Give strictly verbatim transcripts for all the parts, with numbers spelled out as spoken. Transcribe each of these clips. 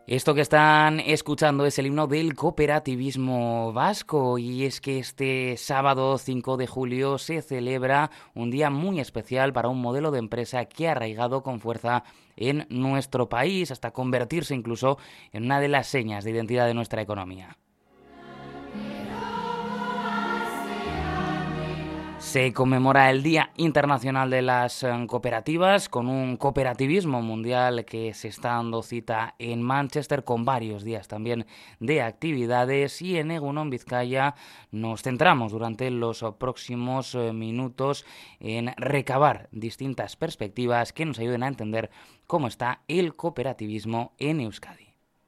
Esto que están escuchando es el himno del cooperativismo vasco y es que este sábado cinco de julio se celebra un día muy especial para un modelo de empresa que ha arraigado con fuerza en nuestro país hasta convertirse incluso en una de las señas de identidad de nuestra economía. Se conmemora el Día Internacional de las Cooperativas con un cooperativismo mundial que se está dando cita en Manchester con varios días también de actividades y en Egunon, Vizcaya, nos centramos durante los próximos minutos en recabar distintas perspectivas que nos ayuden a entender cómo está el cooperativismo en Euskadi.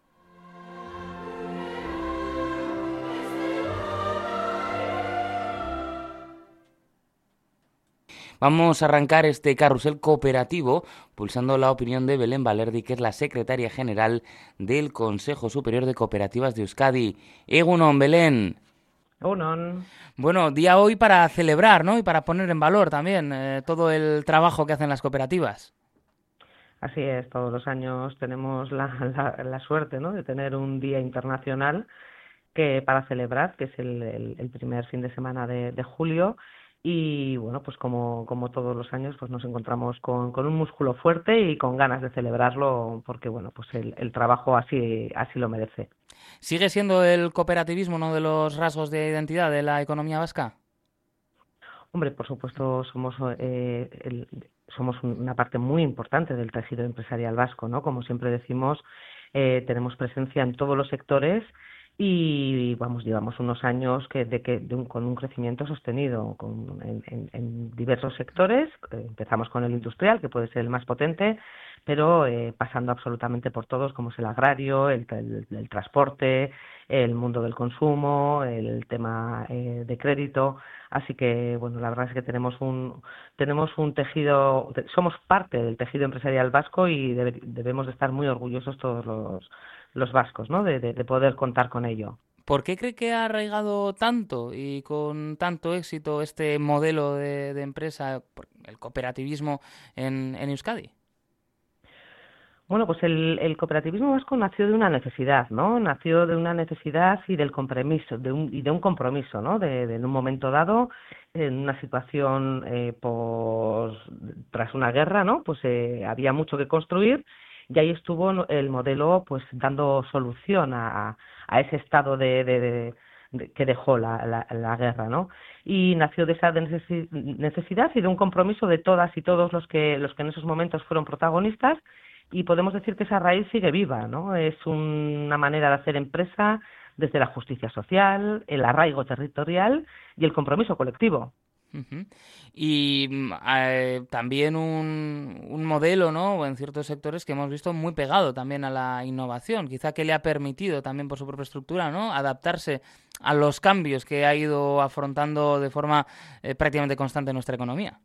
Vamos a arrancar este carrusel cooperativo pulsando la opinión de Belén Balerdi, que es la secretaria general del Consejo Superior de Cooperativas de Euskadi. Egunon, Belén. Egunon. Bueno, día hoy para celebrar, ¿no? Y para poner en valor también eh, todo el trabajo que hacen las cooperativas. Así es, todos los años tenemos la, la, la suerte, ¿no?, de tener un día internacional que para celebrar, que es el, el, el primer fin de semana de, de julio. Y bueno, pues como, como todos los años, pues nos encontramos con, con un músculo fuerte y con ganas de celebrarlo, porque bueno, pues el, el trabajo así, así lo merece. ¿Sigue siendo el cooperativismo uno de los rasgos de identidad de la economía vasca? Hombre, por supuesto, somos eh, el, somos una parte muy importante del tejido empresarial vasco, ¿no? Como siempre decimos, eh, tenemos presencia en todos los sectores y vamos, llevamos unos años que, de que de un, con un crecimiento sostenido con, en, en, en diversos sectores. Eh, empezamos con el industrial, que puede ser el más potente, pero eh, pasando absolutamente por todos, como es el agrario, el, el, el transporte, el mundo del consumo, el tema eh, de crédito. Así que, bueno, la verdad es que tenemos un tenemos un tejido, somos parte del tejido empresarial vasco y debe, debemos de estar muy orgullosos todos los, los vascos, ¿no?, de, de, de poder contar con ello. ¿Por qué cree que ha arraigado tanto y con tanto éxito este modelo de, de empresa, el cooperativismo en, en Euskadi? Bueno, pues el, el cooperativismo vasco nació de una necesidad, ¿no? Nació de una necesidad y del compromiso, de un, y de un compromiso, ¿no? De, de en un momento dado, en una situación, eh, pues, tras una guerra, ¿no? Pues eh, había mucho que construir y ahí estuvo no- el modelo, pues, dando solución a, a ese estado de, de, de- de- que dejó la, la, la guerra, ¿no? Y nació de esa necesi- necesidad y de un compromiso de todas y todos los que los que en esos momentos fueron protagonistas y podemos decir que esa raíz sigue viva, ¿no? Es una manera de hacer empresa desde la justicia social, el arraigo territorial y el compromiso colectivo. Ujú. Y mm, eh, también un, un modelo, ¿no? En ciertos sectores que hemos visto muy pegado también a la innovación, quizá que le ha permitido también por su propia estructura, ¿no?, adaptarse a los cambios que ha ido afrontando de forma eh, prácticamente constante nuestra economía.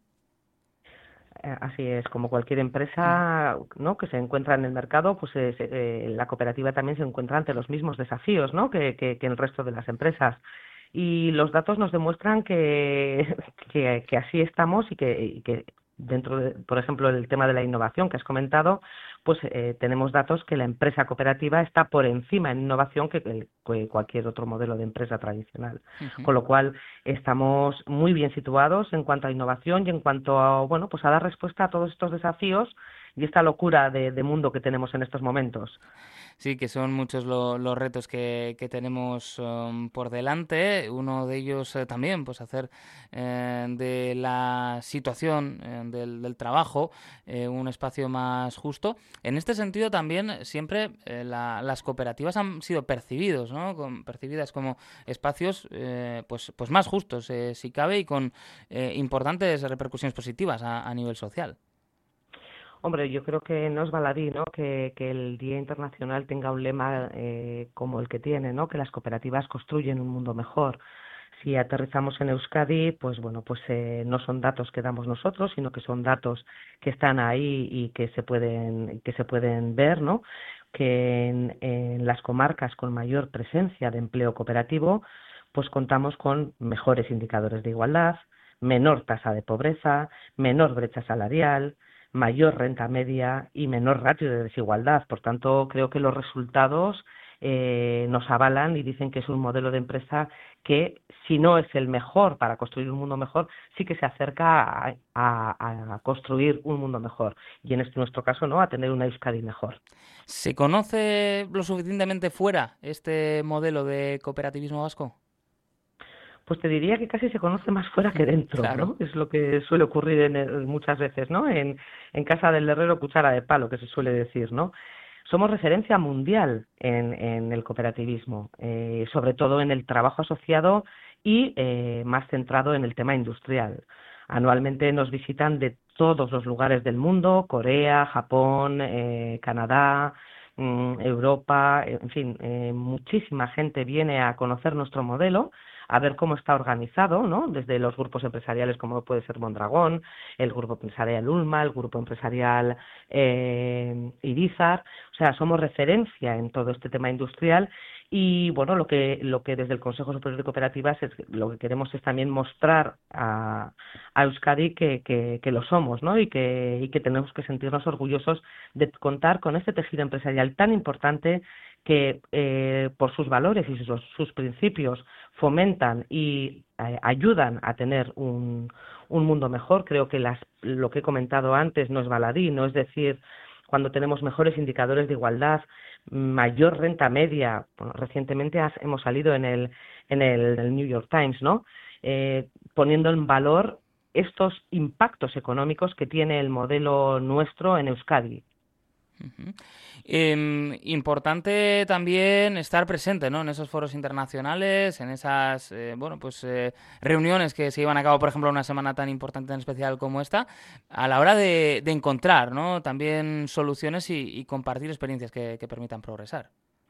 Eh, Así es, como cualquier Ujú. empresa, ¿no?, que se encuentra en el mercado, pues eh, se- eh, la cooperativa también se encuentra ante los mismos desafíos, ¿no?, que, que, que el resto de las empresas. Y los datos nos demuestran que, que, que así estamos y que, y que dentro de, por ejemplo, el tema de la innovación que has comentado, pues eh, tenemos datos que la empresa cooperativa está por encima en innovación que, el- que cualquier otro modelo de empresa tradicional. Ujú. Con lo cual, estamos muy bien situados en cuanto a innovación y en cuanto a, bueno, pues a dar respuesta a todos estos desafíos y esta locura de, de mundo que tenemos en estos momentos. Sí, que son muchos lo- los retos que, que tenemos um, por delante. Uno de ellos eh, también, pues hacer eh, de la situación eh, del, del trabajo eh, un espacio más justo. En este sentido también siempre eh, la- las cooperativas han sido percibidos, ¿no? Con- percibidas como espacios eh, pues, pues más justos, eh, si cabe, y con eh, importantes repercusiones positivas a, a nivel social. Hombre, yo creo que no es baladí, ¿no?, que, que el Día Internacional tenga un lema eh, como el que tiene, ¿no?, que las cooperativas construyen un mundo mejor. Si aterrizamos en Euskadi, pues bueno, pues eh, no son datos que damos nosotros, sino que son datos que están ahí y que se pueden que se pueden ver, ¿no? Que en, en las comarcas con mayor presencia de empleo cooperativo, pues contamos con mejores indicadores de igualdad, menor tasa de pobreza, menor brecha salarial, mayor renta media y menor ratio de desigualdad. Por tanto, creo que los resultados eh, nos avalan y dicen que es un modelo de empresa que, si no es el mejor para construir un mundo mejor, sí que se acerca a, a, a construir un mundo mejor. Y en este nuestro caso, ¿no?, a tener una Euskadi mejor. ¿Se conoce lo suficientemente fuera este modelo de cooperativismo vasco? Pues te diría que casi se conoce más fuera que dentro, Claro. ¿no? Es lo que suele ocurrir en el- muchas veces, ¿no? En, en casa del herrero, cuchara de palo, que se suele decir, ¿no? Somos referencia mundial en, en el cooperativismo, eh, sobre todo en el trabajo asociado y eh, más centrado en el tema industrial. Anualmente nos visitan de todos los lugares del mundo: Corea, Japón, eh, Canadá, mm, Europa, en fin, eh, muchísima gente viene a conocer nuestro modelo, a ver cómo está organizado, ¿no? Desde los grupos empresariales como puede ser Mondragón, el grupo empresarial Ulma, el grupo empresarial eh, Irizar. O sea, somos referencia en todo este tema industrial y, bueno, lo que lo que desde el Consejo Superior de Cooperativas es, lo que queremos es también mostrar a, a Euskadi que, que, que lo somos, ¿no? Y que, y que tenemos que sentirnos orgullosos de contar con este tejido empresarial tan importante que eh, por sus valores y sus, sus principios fomentan y eh, ayudan a tener un, un mundo mejor. Creo que las, lo que he comentado antes no es baladí, no es decir, cuando tenemos mejores indicadores de igualdad, mayor renta media. Bueno, recientemente has, hemos salido en el, en el, el New York Times, ¿no? Eh, poniendo en valor estos impactos económicos que tiene el modelo nuestro en Euskadi. Uh-huh. Eh, importante también estar presente, ¿no?, en esos foros internacionales, en esas eh, bueno, pues eh, reuniones que se llevan a cabo, por ejemplo, una semana tan importante en especial como esta, a la hora de, de encontrar, ¿no?, también soluciones y, y compartir experiencias que, que permitan progresar.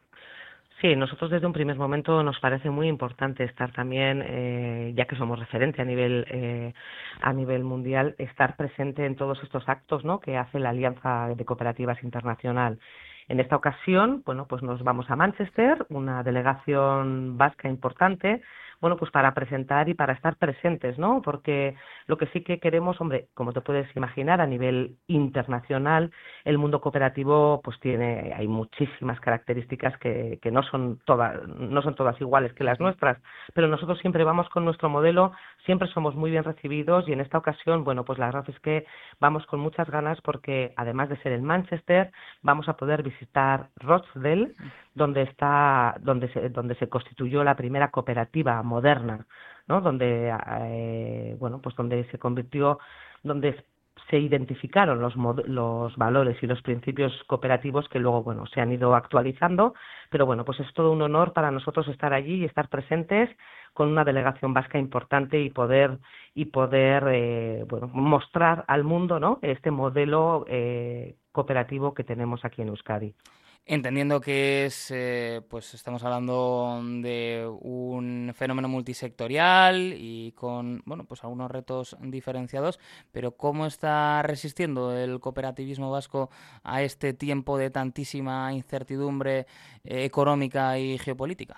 Sí, nosotros desde un primer momento nos parece muy importante estar también, eh, ya que somos referente a nivel eh, a nivel mundial, estar presente en todos estos actos, ¿no?, que hace la Alianza de Cooperativas Internacional. En esta ocasión, bueno, pues nos vamos a Manchester, una delegación vasca importante, bueno, pues para presentar y para estar presentes, ¿no? Porque lo que sí que queremos, hombre, como te puedes imaginar, a nivel internacional, el mundo cooperativo pues tiene, hay muchísimas características que, que no son todas, no son todas iguales que las Uh-huh. nuestras, pero nosotros siempre vamos con nuestro modelo, siempre somos muy bien recibidos y en esta ocasión, bueno, pues la verdad es que vamos con muchas ganas porque además de ser en Manchester, vamos a poder visitar Rochdale, donde está, donde se, donde se constituyó la primera cooperativa moderna, ¿no? Donde, eh, bueno, pues donde se convirtió, donde se identificaron los, los valores y los principios cooperativos que luego, bueno, se han ido actualizando, pero bueno, pues es todo un honor para nosotros estar allí y estar presentes con una delegación vasca importante y poder y poder eh, bueno, mostrar al mundo, ¿no?, este modelo eh, cooperativo que tenemos aquí en Euskadi. Entendiendo que es, eh, pues estamos hablando de un fenómeno multisectorial y con, bueno, pues algunos retos diferenciados, pero ¿cómo está resistiendo el cooperativismo vasco a este tiempo de tantísima incertidumbre eh, económica y geopolítica?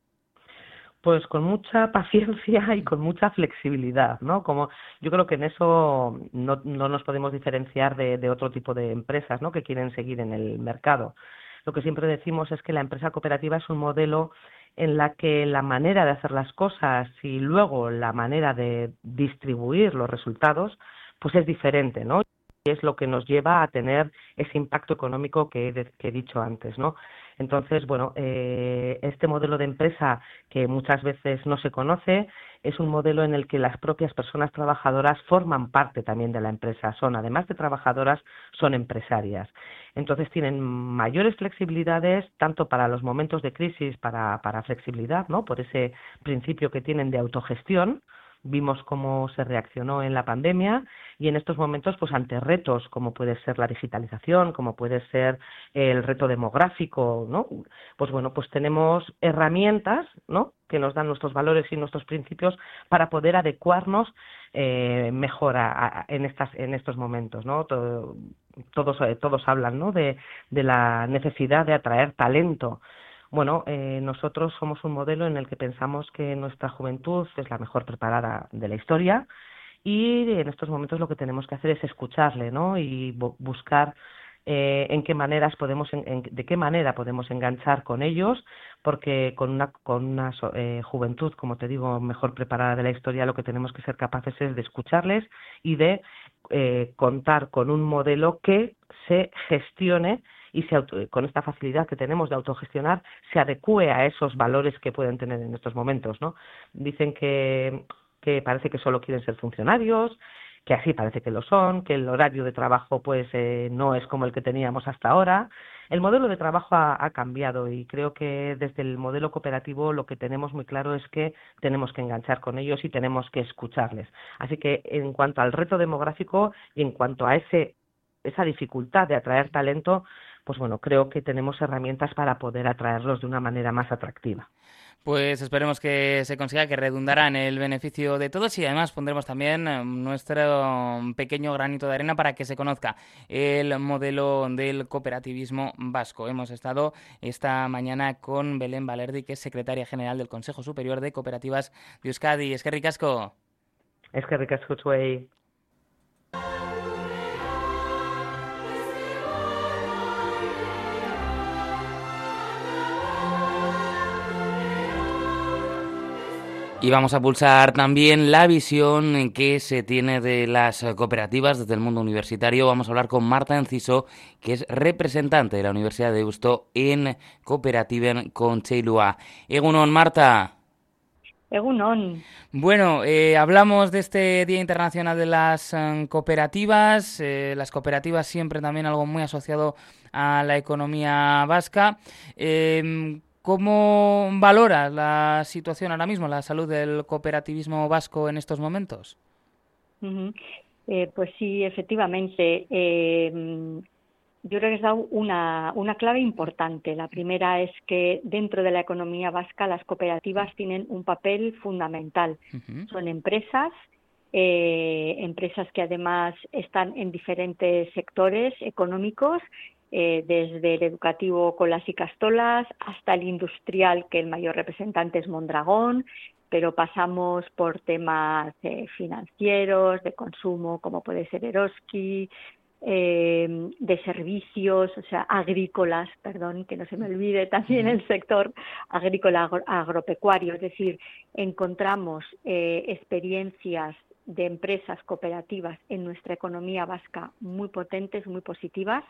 Pues con mucha paciencia y con mucha flexibilidad, ¿no? Como yo creo que en eso no, no nos podemos diferenciar de, de otro tipo de empresas, ¿no?, que quieren seguir en el mercado. Lo que siempre decimos es que la empresa cooperativa es un modelo en la que la manera de hacer las cosas y luego la manera de distribuir los resultados, pues es diferente, ¿no? Y es lo que nos lleva a tener ese impacto económico que he, que he dicho antes, ¿no? Entonces, bueno, eh, este modelo de empresa que muchas veces no se conoce es un modelo en el que las propias personas trabajadoras forman parte también de la empresa. Son, además de trabajadoras, son empresarias. Entonces tienen mayores flexibilidades tanto para los momentos de crisis, para, para flexibilidad, ¿no?, por ese principio que tienen de autogestión. Vimos cómo se reaccionó en la pandemia y en estos momentos, pues ante retos como puede ser la digitalización, como puede ser el reto demográfico, ¿no? Pues bueno, pues tenemos herramientas, ¿no?, que nos dan nuestros valores y nuestros principios para poder adecuarnos eh, mejor a, a, en estas en estos momentos, ¿no? Todo, todos todos hablan, ¿no?, de, de la necesidad de atraer talento. Bueno, eh, nosotros somos un modelo en el que pensamos que nuestra juventud es la mejor preparada de la historia y en estos momentos lo que tenemos que hacer es escucharle, ¿no? Y buscar eh, en qué maneras podemos, en, en, de qué manera podemos enganchar con ellos, porque con una, con una eh, juventud, como te digo, mejor preparada de la historia, lo que tenemos que ser capaces es de escucharles y de eh, contar con un modelo que se gestione y se auto, con esta facilidad que tenemos de autogestionar, se adecue a esos valores que pueden tener en estos momentos, ¿no? Dicen que, que parece que solo quieren ser funcionarios, que así parece que lo son, que el horario de trabajo pues eh, no es como el que teníamos hasta ahora. El modelo de trabajo ha, ha cambiado y creo que desde el modelo cooperativo lo que tenemos muy claro es que tenemos que enganchar con ellos y tenemos que escucharles. Así que en cuanto al reto demográfico y en cuanto a ese esa dificultad de atraer talento, pues bueno, creo que tenemos herramientas para poder atraerlos de una manera más atractiva. Pues esperemos que se consiga, que redundará en el beneficio de todos y además pondremos también nuestro pequeño granito de arena para que se conozca el modelo del cooperativismo vasco. Hemos estado esta mañana con Belén Balerdi, que es secretaria general del Consejo Superior de Cooperativas de Euskadi. Eskerrik asko. Eskerrik asko zuei. Y vamos a pulsar también la visión que se tiene de las cooperativas desde el mundo universitario. Vamos a hablar con Marta Enciso, que es representante de la Universidad de Deusto en Cooperativen Kontseilua. Egunon, Marta. Egunon. Bueno, eh, hablamos de este Día Internacional de las eh, Cooperativas. Eh, las cooperativas siempre también algo muy asociado a la economía vasca. Eh, ¿Cómo valoras la situación ahora mismo, la salud del cooperativismo vasco en estos momentos? Uh-huh. Eh, pues sí, efectivamente. Eh, yo creo que has dado una, una clave importante. La primera es que dentro de la economía vasca las cooperativas tienen un papel fundamental. Uh-huh. Son empresas, eh, empresas que además están en diferentes sectores económicos, Eh, desde el educativo con las Icastolas hasta el industrial, que el mayor representante es Mondragón, pero pasamos por temas eh, financieros, de consumo, como puede ser Eroski, eh, de servicios, o sea, agrícolas, perdón, que no se me olvide también el sector agrícola agro- agropecuario, es decir, encontramos eh, experiencias de empresas cooperativas en nuestra economía vasca muy potentes, muy positivas.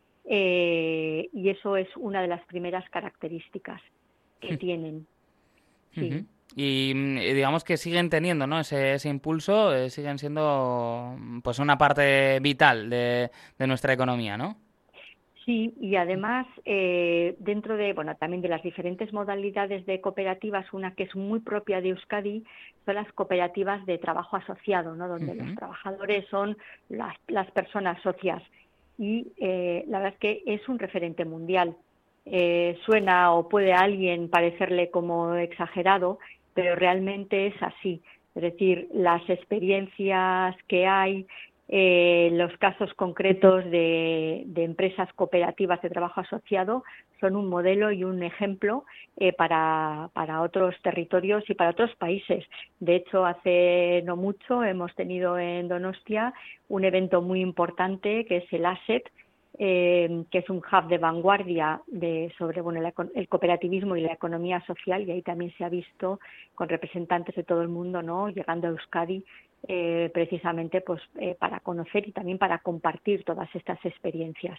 Eh, y eso es una de las primeras características que tienen. Sí. Uh-huh. Y digamos que siguen teniendo, ¿no?, ese, ese impulso, eh, siguen siendo pues una parte vital de, de nuestra economía, ¿no? Sí, y además eh, dentro de, bueno, también de las diferentes modalidades de cooperativas, una que es muy propia de Euskadi son las cooperativas de trabajo asociado, ¿no?, donde uh-huh. los trabajadores son las, las personas socias. Y eh, la verdad es que es un referente mundial. Eh, suena o puede a alguien parecerle como exagerado, pero realmente es así. Es decir, las experiencias que hay, eh, los casos concretos de, de empresas cooperativas de trabajo asociado son un modelo y un ejemplo eh, para, para otros territorios y para otros países. De hecho, hace no mucho hemos tenido en Donostia un evento muy importante que es el ASET, eh, que es un hub de vanguardia de, sobre bueno, el, el cooperativismo y la economía social, y ahí también se ha visto con representantes de todo el mundo, ¿no?, llegando a Euskadi eh, precisamente pues eh, para conocer y también para compartir todas estas experiencias.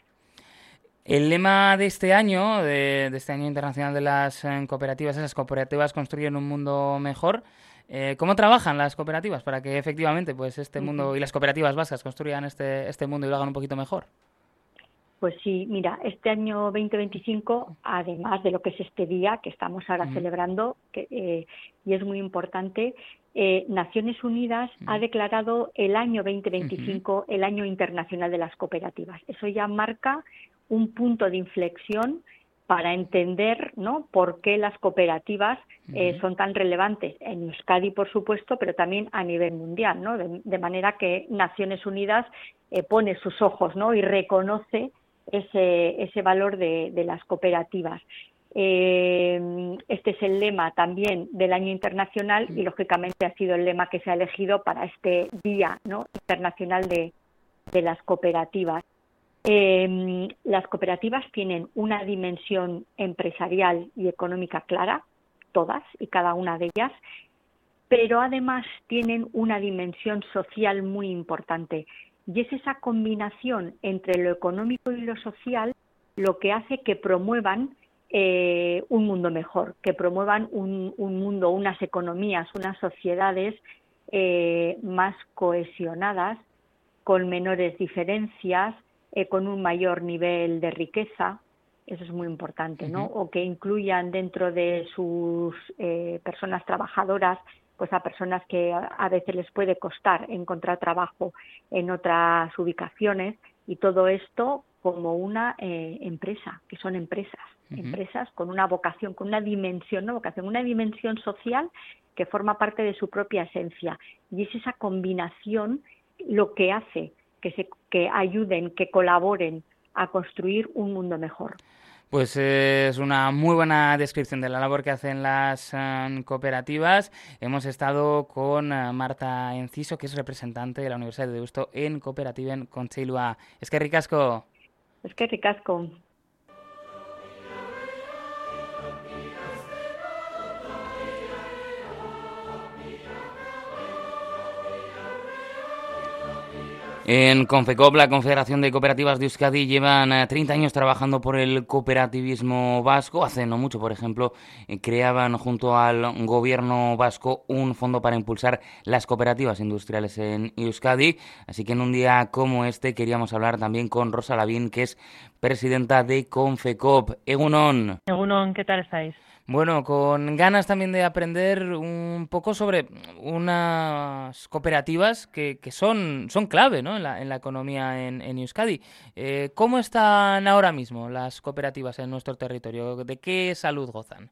El lema de este año, de, de este año internacional de las eh, cooperativas, esas cooperativas construyen un mundo mejor. Eh, ¿Cómo trabajan las cooperativas para que efectivamente pues este mundo uh-huh. y las cooperativas vascas construyan este, este mundo y lo hagan un poquito mejor? Pues sí, mira, este año veinte veinticinco, además de lo que es este día que estamos ahora uh-huh. celebrando, que, eh, y es muy importante, eh, Naciones Unidas uh-huh. ha declarado el año veinte veinticinco uh-huh. el año internacional de las cooperativas. Eso ya marca un punto de inflexión para entender, ¿no?, por qué las cooperativas eh, uh-huh. son tan relevantes en Euskadi, por supuesto, pero también a nivel mundial, ¿no? De, de manera que Naciones Unidas eh, pone sus ojos, ¿no?, y reconoce ese, ese valor de, de las cooperativas. Eh, este es el lema también del año internacional y lógicamente ha sido el lema que se ha elegido para este Día, ¿no?, Internacional de, de las Cooperativas. Eh, las cooperativas tienen una dimensión empresarial y económica clara, todas y cada una de ellas, pero además tienen una dimensión social muy importante, y es esa combinación entre lo económico y lo social lo que hace que promuevan eh, un mundo mejor, que promuevan un, un mundo, unas economías, unas sociedades eh, más cohesionadas, con menores diferencias, eh, con un mayor nivel de riqueza. Eso es muy importante, ¿no? Uh-huh. O que incluyan dentro de sus eh, personas trabajadoras, pues a personas que a veces les puede costar encontrar trabajo en otras ubicaciones, y todo esto como una eh, empresa, que son empresas, uh-huh. empresas con una vocación, con una dimensión, no vocación, una dimensión social que forma parte de su propia esencia, y es esa combinación lo que hace que se que ayuden, que colaboren a construir un mundo mejor. Pues eh, es una muy buena descripción de la labor que hacen las um, cooperativas. Hemos estado con uh, Marta Enciso, que es representante de la Universidad de Deusto en Kooperatiben Kontseilua. Eskerrik asko. Eskerrik asko. En Confecop, la Confederación de Cooperativas de Euskadi, llevan treinta años trabajando por el cooperativismo vasco. Hace no mucho, por ejemplo, creaban junto al gobierno vasco un fondo para impulsar las cooperativas industriales en Euskadi. Así que en un día como este queríamos hablar también con Rosa Lavín, que es presidenta de Confecop. Egunon. Egunon, ¿qué tal estáis? Bueno, con ganas también de aprender un poco sobre unas cooperativas que, que son, son clave, ¿no?, en la, en la economía en, en Euskadi. Eh, ¿Cómo están ahora mismo las cooperativas en nuestro territorio? ¿De qué salud gozan?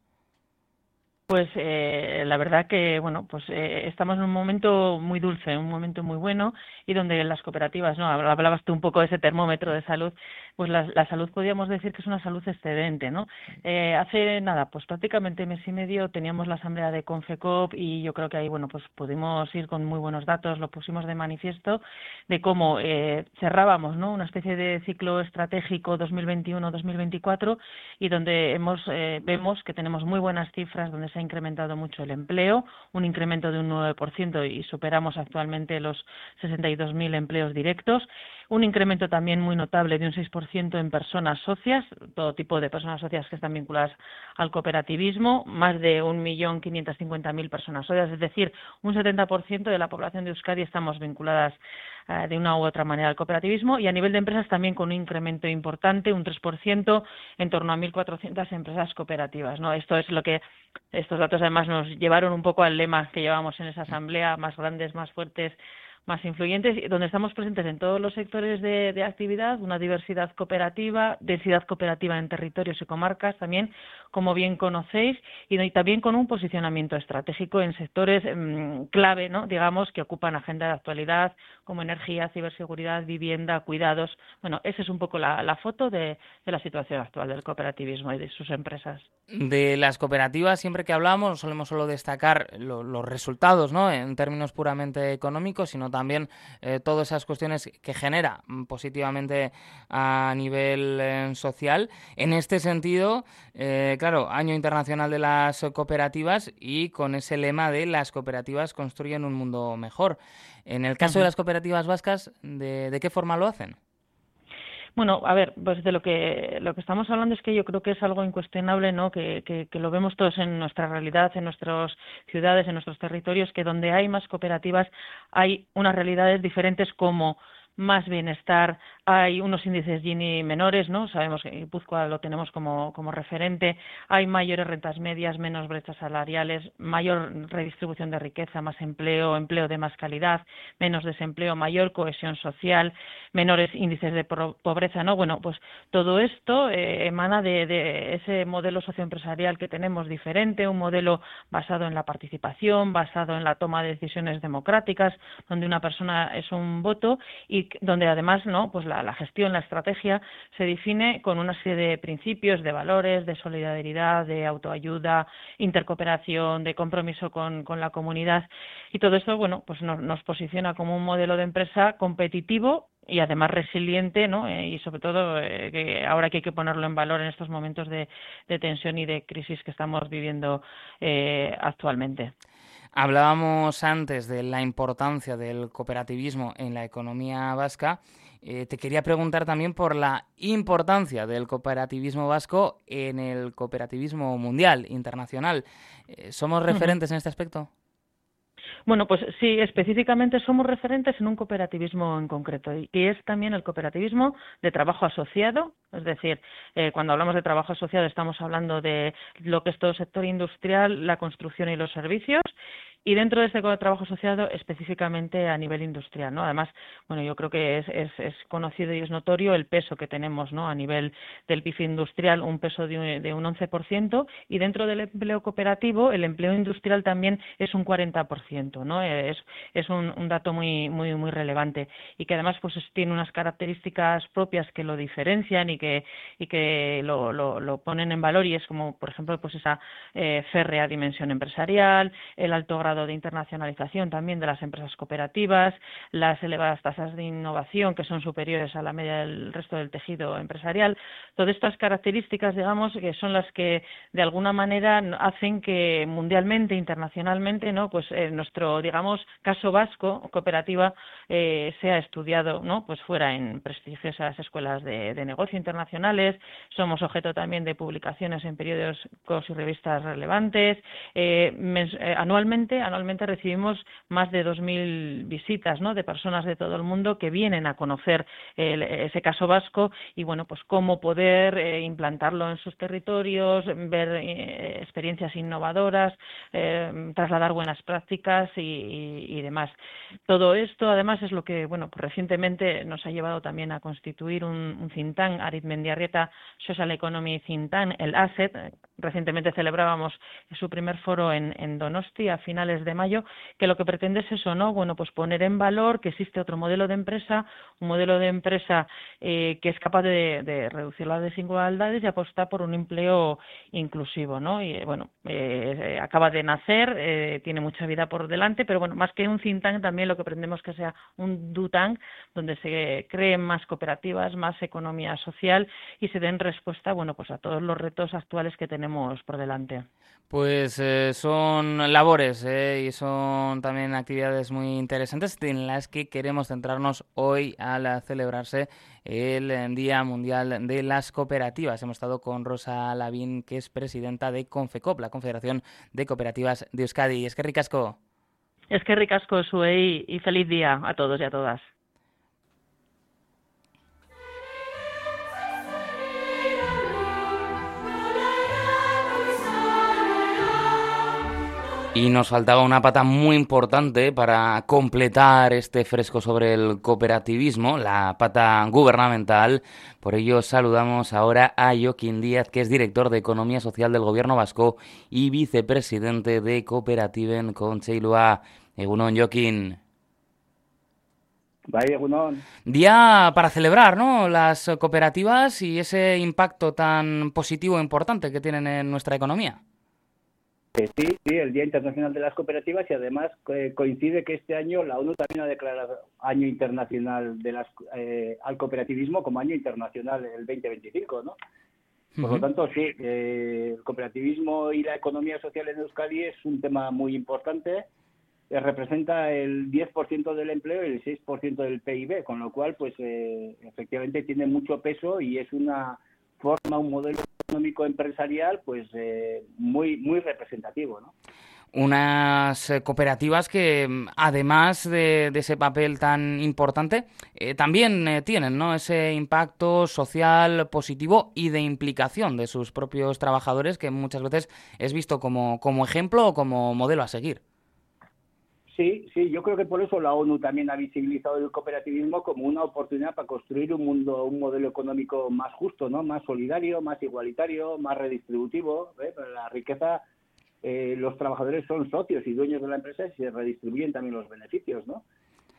Pues eh, la verdad que bueno, pues eh, estamos en un momento muy dulce, un momento muy bueno, y donde las cooperativas, ¿no? Hablabas tú un poco de ese termómetro de salud, pues la, la salud podríamos decir que es una salud excedente, ¿no? Eh, hace nada, pues prácticamente mes y medio teníamos la asamblea de Confecop, y yo creo que ahí, bueno, pues pudimos ir con muy buenos datos, lo pusimos de manifiesto, de cómo eh, cerrábamos, ¿no?, una especie de ciclo estratégico dos mil veintiuno dos mil veinticuatro, y donde hemos eh, vemos que tenemos muy buenas cifras, donde se ha incrementado mucho el empleo, un incremento de un nueve por ciento, y superamos actualmente los sesenta y dos mil empleos directos, un incremento también muy notable de un seis por ciento en personas socias, todo tipo de personas socias que están vinculadas al cooperativismo, más de un millón quinientos cincuenta mil personas socias, es decir, un setenta por ciento de la población de Euskadi estamos vinculadas eh, de una u otra manera al cooperativismo, y a nivel de empresas también con un incremento importante, un tres por ciento, en torno a mil cuatrocientas empresas cooperativas, ¿no? Esto es lo que, estos datos además nos llevaron un poco al lema que llevamos en esa asamblea: más grandes, más fuertes, más influyentes, donde estamos presentes en todos los sectores de, de actividad, una diversidad cooperativa, densidad cooperativa en territorios y comarcas también, como bien conocéis, y, y también con un posicionamiento estratégico en sectores mmm, clave, ¿no?, digamos, que ocupan agenda de actualidad, como energía, ciberseguridad, vivienda, cuidados. Bueno, esa es un poco la, la foto de, de la situación actual del cooperativismo y de sus empresas. De las cooperativas, siempre que hablamos, solemos solo destacar lo, los resultados, ¿no?, en términos puramente económicos, sino también eh, todas esas cuestiones que genera positivamente a nivel eh, social. En este sentido, eh, claro, Año Internacional de las Cooperativas, y con ese lema de las cooperativas construyen un mundo mejor. En el caso uh-huh. de las cooperativas vascas, ¿de, de qué forma lo hacen? Bueno, a ver, pues de lo que lo que estamos hablando es que yo creo que es algo incuestionable, ¿no?, que, que, que lo vemos todos en nuestra realidad, en nuestras ciudades, en nuestros territorios, que donde hay más cooperativas hay unas realidades diferentes, como más bienestar, hay unos índices Gini menores, ¿no? Sabemos que Guipúzcoa lo tenemos como, como referente, hay mayores rentas medias, menos brechas salariales, mayor redistribución de riqueza, más empleo, empleo de más calidad, menos desempleo, mayor cohesión social, menores índices de pobreza, ¿no? Bueno, pues todo esto eh, emana de, de ese modelo socioempresarial que tenemos diferente, un modelo basado en la participación, basado en la toma de decisiones democráticas, donde una persona es un voto, y donde además, ¿no?, pues la la, la gestión, la estrategia, se define con una serie de principios, de valores, de solidaridad, de autoayuda, intercooperación, de compromiso con, con la comunidad, y todo esto, bueno, pues nos, nos posiciona como un modelo de empresa competitivo y además resiliente, ¿no? Eh, y sobre todo eh, que ahora que hay que ponerlo en valor en estos momentos de, de tensión y de crisis que estamos viviendo eh, actualmente. Hablábamos antes de la importancia del cooperativismo en la economía vasca. Eh, te quería preguntar también por la importancia del cooperativismo vasco en el cooperativismo mundial, internacional. Eh, ¿Somos referentes uh-huh. en este aspecto? Bueno, pues sí, específicamente somos referentes en un cooperativismo en concreto, y es también el cooperativismo de trabajo asociado, es decir, eh, cuando hablamos de trabajo asociado estamos hablando de lo que es todo el sector industrial, la construcción y los servicios, y dentro de este trabajo asociado específicamente a nivel industrial, ¿no? Además, bueno, yo creo que es, es, es conocido y es notorio el peso que tenemos, ¿no? A nivel del P I B industrial, un peso de un, de un once por ciento, y dentro del empleo cooperativo, el empleo industrial también es un cuarenta por ciento, ¿no? Es, es un, un dato muy, muy, muy relevante, y que además pues tiene unas características propias que lo diferencian y que, y que lo, lo, lo ponen en valor, y es como, por ejemplo, pues esa eh, férrea dimensión empresarial, el alto grado de internacionalización también de las empresas cooperativas, las elevadas tasas de innovación que son superiores a la media del resto del tejido empresarial. Todas estas características, digamos, que son las que de alguna manera hacen que mundialmente, internacionalmente, ¿no? Pues eh, nuestro, digamos, caso vasco, cooperativa, eh, sea estudiado, ¿no? Pues fuera en prestigiosas escuelas de, de negocio internacionales. Somos objeto también de publicaciones en periódicos y revistas relevantes. Eh, mens- eh, anualmente Anualmente recibimos más de dos mil visitas, ¿no? De personas de todo el mundo que vienen a conocer el, ese caso vasco y, bueno, pues cómo poder eh, implantarlo en sus territorios, ver eh, experiencias innovadoras, eh, trasladar buenas prácticas y, y, y demás. Todo esto, además, es lo que, bueno, pues recientemente nos ha llevado también a constituir un, un think tank, Arizmendiarrieta Social Economy Think Tank, el A S E T. Recientemente celebrábamos su primer foro en, en Donosti a finales de mayo, que lo que pretende es eso, ¿no? Bueno, pues poner en valor que existe otro modelo de empresa, un modelo de empresa eh, que es capaz de, de reducir las desigualdades y apostar por un empleo inclusivo, ¿no? Y bueno, eh, acaba de nacer, eh, tiene mucha vida por delante, pero bueno, más que un think tank también lo que pretendemos que sea un do tank, donde se creen más cooperativas, más economía social y se den respuesta, bueno, pues a todos los retos actuales que tenemos por delante. Pues eh, son labores eh, y son también actividades muy interesantes en las que queremos centrarnos hoy al celebrarse el Día Mundial de las Cooperativas. Hemos estado con Rosa Lavín, que es presidenta de Confecop, la Confederación de Cooperativas de Euskadi. Es que ricasco. Es que ricasco, Suey, y feliz día a todos y a todas. Y nos faltaba una pata muy importante para completar este fresco sobre el cooperativismo, la pata gubernamental. Por ello saludamos ahora a Jokin Díaz, que es director de Economía Social del Gobierno Vasco y vicepresidente de Cooperativen Kontseilua. Egunon, Jokin. Bye, egunon. Día para celebrar, ¿no?, las cooperativas y ese impacto tan positivo e importante que tienen en nuestra economía. Eh, sí, sí, el Día Internacional de las Cooperativas, y además eh, coincide que este año la ONU también ha declarado Año Internacional de las, eh, al Cooperativismo como Año Internacional el veinte veinticinco, ¿no? Por uh-huh. lo tanto, sí, eh, el cooperativismo y la economía social en Euskadi es un tema muy importante. Eh, representa el diez por ciento del empleo y el seis por ciento del P I B, con lo cual, pues, eh, efectivamente tiene mucho peso y es una forma, un modelo económico empresarial, pues, eh, muy muy representativo, ¿no? Unas eh, cooperativas que, además de, de ese papel tan importante, eh, también eh, tienen, ¿no?, ese impacto social positivo y de implicación de sus propios trabajadores, que muchas veces es visto como, como ejemplo o como modelo a seguir. Sí, sí, yo creo que por eso la ONU también ha visibilizado el cooperativismo como una oportunidad para construir un mundo, un modelo económico más justo, ¿no?, más solidario, más igualitario, más redistributivo. ¿eh? La riqueza, eh, los trabajadores son socios y dueños de la empresa y se redistribuyen también los beneficios, ¿no?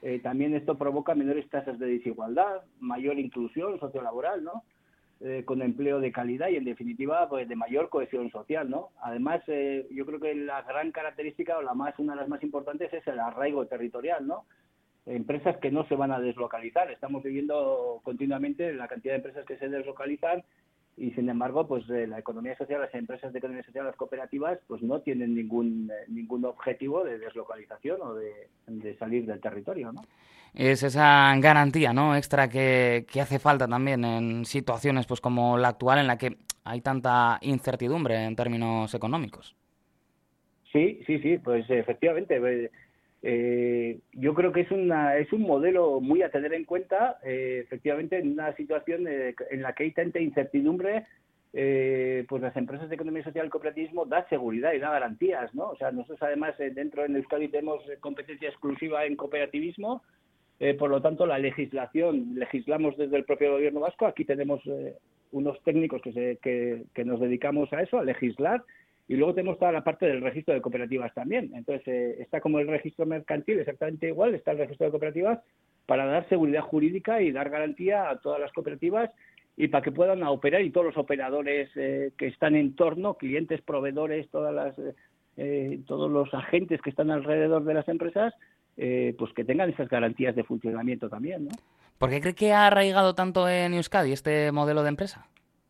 eh, también esto provoca menores tasas de desigualdad, mayor inclusión sociolaboral, ¿no? Eh, con empleo de calidad y, en definitiva, pues de mayor cohesión social, ¿no? Además, eh, yo creo que la gran característica, o la más una de las más importantes, es el arraigo territorial, ¿no? Empresas que no se van a deslocalizar. Estamos viviendo continuamente la cantidad de empresas que se deslocalizan y, sin embargo, pues eh, la economía social, las empresas de economía social, las cooperativas, pues no tienen ningún eh, ningún objetivo de deslocalización o de, de salir del territorio, ¿no? Es esa garantía, ¿no?, extra que, que hace falta también en situaciones pues como la actual, en la que hay tanta incertidumbre en términos económicos. Sí, sí, sí, pues efectivamente. Pues, eh, yo creo que es una es un modelo muy a tener en cuenta, eh, efectivamente, en una situación eh, en la que hay tanta incertidumbre. Eh, pues las empresas de economía social y cooperativismo da seguridad y da garantías, ¿no? O sea, nosotros además eh, dentro de Euskadi tenemos competencia exclusiva en cooperativismo. Eh, por lo tanto, la legislación, legislamos desde el propio gobierno vasco. Aquí tenemos eh, unos técnicos que, se, que, que nos dedicamos a eso, a legislar, y luego tenemos toda la parte del registro de cooperativas también. Entonces, eh, está como el registro mercantil, exactamente igual, está el registro de cooperativas para dar seguridad jurídica y dar garantía a todas las cooperativas y para que puedan operar, y todos los operadores eh, que están en torno, clientes, proveedores, todas las, eh, todos los agentes que están alrededor de las empresas, Eh, pues que tengan esas garantías de funcionamiento también, ¿no? ¿Por qué cree que ha arraigado tanto en Euskadi este modelo de empresa?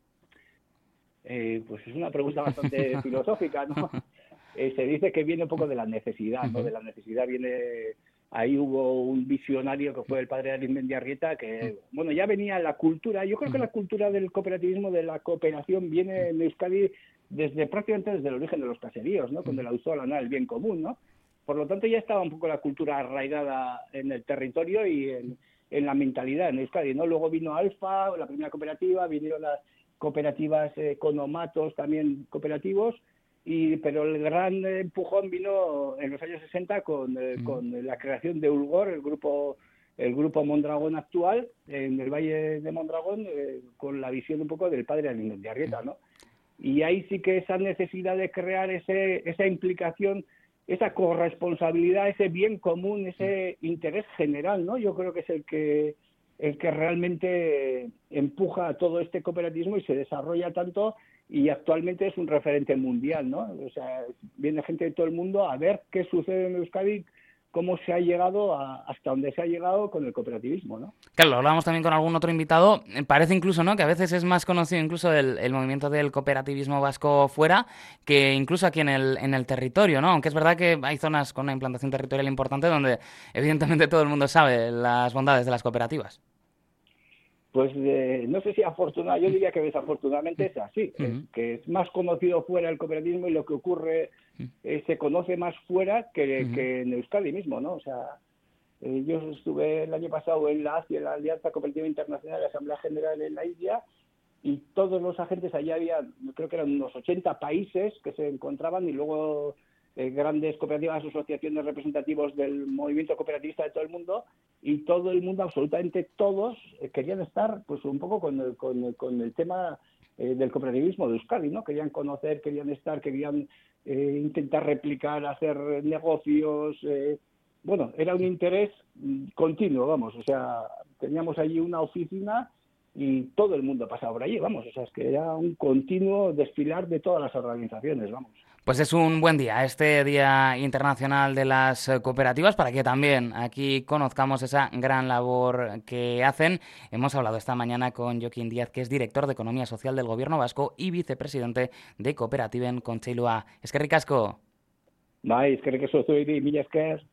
Eh, pues es una pregunta bastante filosófica, ¿no? Eh, se dice que viene un poco de la necesidad, ¿no? De la necesidad viene... Ahí hubo un visionario que fue el padre de Arizmendiarrieta, que, bueno, ya venía la cultura. Yo creo que la cultura del cooperativismo, de la cooperación, viene en Euskadi desde prácticamente desde el origen de los caseríos, ¿no? Con el auzolana, el bien común, ¿no? Por lo tanto, ya estaba un poco la cultura arraigada en el territorio y en, en la mentalidad en Euskadi, ¿no? Luego vino Alfa, la primera cooperativa, vinieron las cooperativas eh, Conomatos, también cooperativos, y pero el gran empujón vino en los años sesenta con, eh, mm. con la creación de Ulgor, el grupo el grupo Mondragón actual, en el Valle de Mondragón, eh, con la visión un poco del padre Arizmendiarrieta, ¿no? Y ahí sí que esa necesidad de crear ese esa implicación, esa corresponsabilidad, ese bien común, ese interés general, ¿no? Yo creo que es el que el que realmente empuja a todo este cooperativismo y se desarrolla tanto, y actualmente es un referente mundial, ¿no? O sea, viene gente de todo el mundo a ver qué sucede en Euskadi, cómo se ha llegado a, hasta donde se ha llegado con el cooperativismo, ¿no? Claro, lo hablábamos también con algún otro invitado. Parece incluso, ¿no?, que a veces es más conocido incluso el, el movimiento del cooperativismo vasco fuera que incluso aquí en el, en el territorio, ¿no? Aunque es verdad que hay zonas con una implantación territorial importante donde evidentemente todo el mundo sabe las bondades de las cooperativas. Pues eh, no sé si afortunada, yo diría que desafortunadamente es así, uh-huh. es que es más conocido fuera el cooperativismo y lo que ocurre eh, se conoce más fuera que, uh-huh. que en Euskadi mismo, ¿no? O sea, eh, yo estuve el año pasado en la A C I, en la Alianza Cooperativa Internacional de la Asamblea General en la India, y todos los agentes allá había, creo que eran unos ochenta países que se encontraban, y luego eh, grandes cooperativas, asociaciones representativos del movimiento cooperativista de todo el mundo, y todo el mundo, absolutamente todos, eh, querían estar pues un poco con el, con, con el tema eh, del cooperativismo de Euskadi, ¿no? Querían conocer, querían estar, querían eh, intentar replicar, hacer negocios. Eh, bueno, era un interés continuo, vamos, o sea, teníamos allí una oficina y todo el mundo pasaba por allí, vamos, o sea, es que era un continuo desfilar de todas las organizaciones, vamos. Pues es un buen día, este Día Internacional de las Cooperativas, para que también aquí conozcamos esa gran labor que hacen. Hemos hablado esta mañana con Joaquín Díaz, que es director de Economía Social del Gobierno Vasco y vicepresidente de Cooperativen Kontseilua. Eskerrik asko. Bai, eskerrik asko zuei, mila esker.